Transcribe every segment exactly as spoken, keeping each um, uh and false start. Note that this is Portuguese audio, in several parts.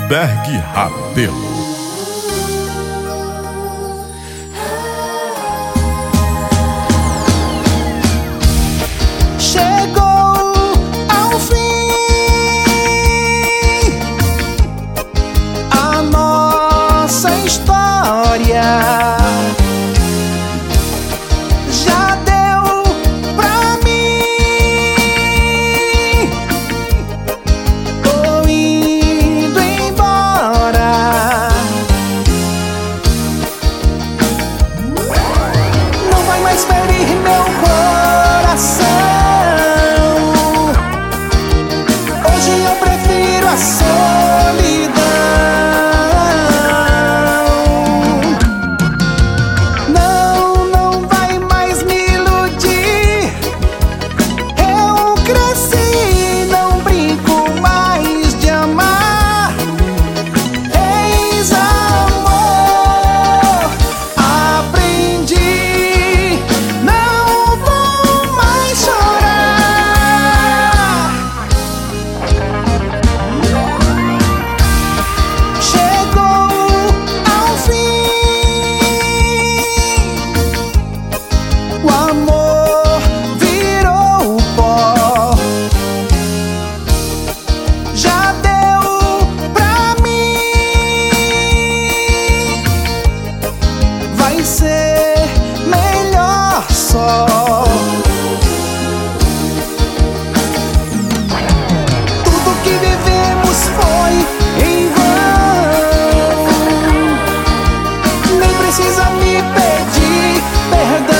Berg Rabelo. Já deu pra mim. Tô indo embora. Não vai mais ferir meu coração. Hoje eu prefiro a solidão. Ser melhor só. Tudo que vivemos foi em vão. Nem precisa me pedir perdão.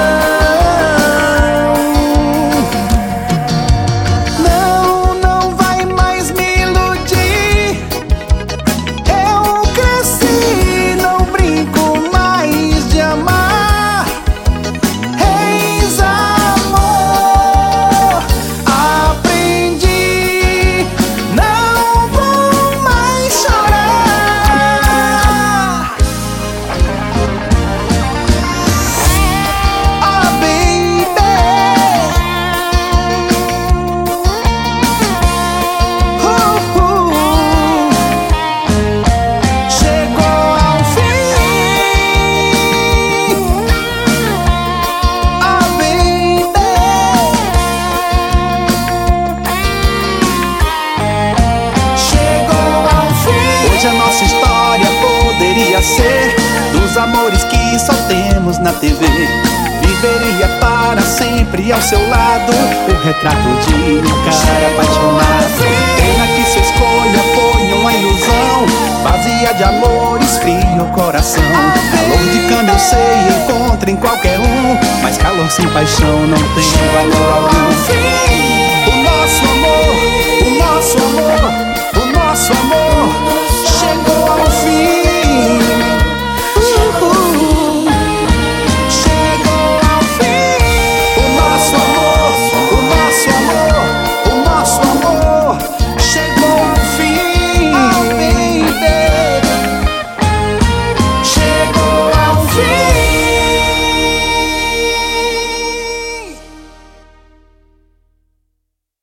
Não, não vai mais me iludir. Eu cresci, não brinco mais de amar. Eis amor, aprendi, não vou mais chorar. Oh baby, uh, uh. Chegou ao fim. Hoje a nossa história poderia ser dos amores que só temos na T V. Viveria para sempre ao seu lado o retrato de um cara apaixonado. Pena que sua escolha foi uma ilusão, vazia de amor, esfria o coração. Calor de cama eu sei, encontra em qualquer um, mas calor sem paixão não tem valor algum.